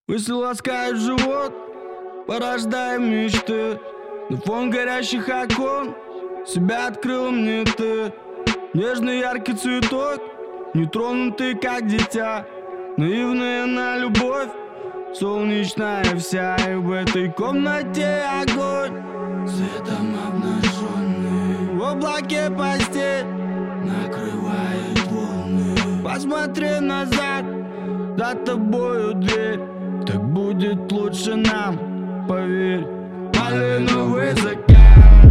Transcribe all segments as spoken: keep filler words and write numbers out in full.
Мысли ласкают живот, порождая мечты. На фон горящих окон себя открыл мне ты. Нежный яркий цветок, нетронутый как дитя. Наивная на любовь, солнечная вся. И в этой комнате огонь, светом обнаженный. В облаке постель накрывает волны. Посмотри назад, за тобою дверь. Так будет лучше нам, поверь. Малиновый закат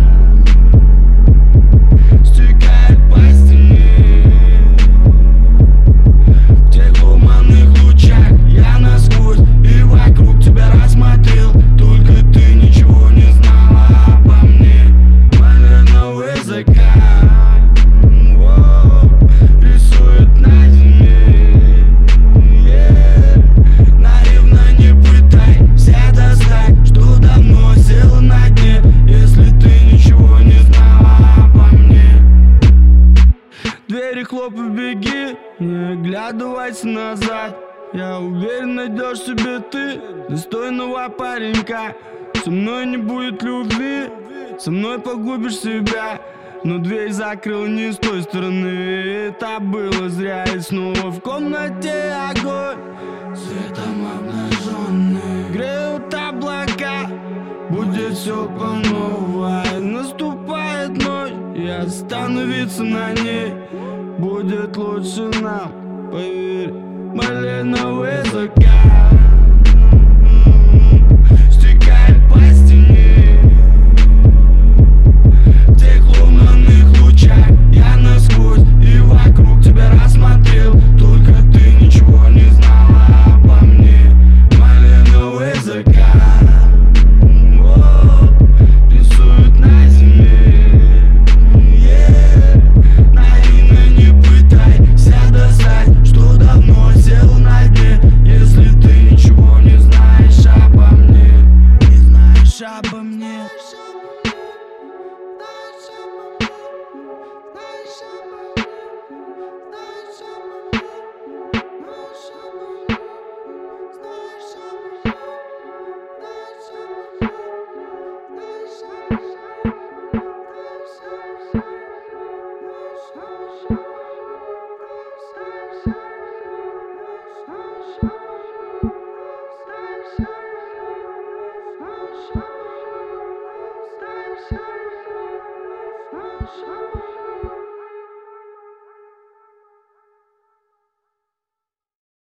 стекает по стене. В тех туманных лучах я насквозь и вокруг тебя рассмотрел. Только ты ничего не знала обо мне. Малиновый закат рисует на земле. Наивно не пытайся достать, что давно сел на дне. Если ты ничего не знала обо мне. Двери хлопай, беги, не оглядывайся назад. Я уверен, найдешь себе ты достойного паренька. Со мной не будет любви, со мной погубишь себя. Но дверь закрыл не с той стороны, это было зря. И снова в комнате огонь, светом обнаженный. Греют облака, будет все по новой. Наступает ночь, и остановиться на ней будет лучше нам, поверь. Малиновый закат